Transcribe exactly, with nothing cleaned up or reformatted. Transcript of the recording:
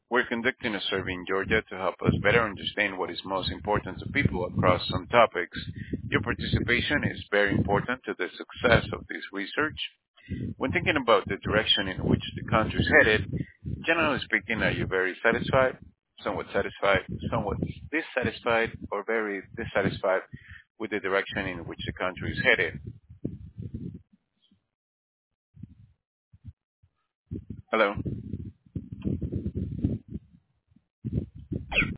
We're conducting a survey in Georgia to help us better understand what is most important to people across some topics. Your participation is very important to the success of this research. When thinking about the direction in which the country is headed, generally speaking, are you very satisfied, somewhat satisfied, somewhat dissatisfied, or very dissatisfied with the direction in which the country is headed? Hello?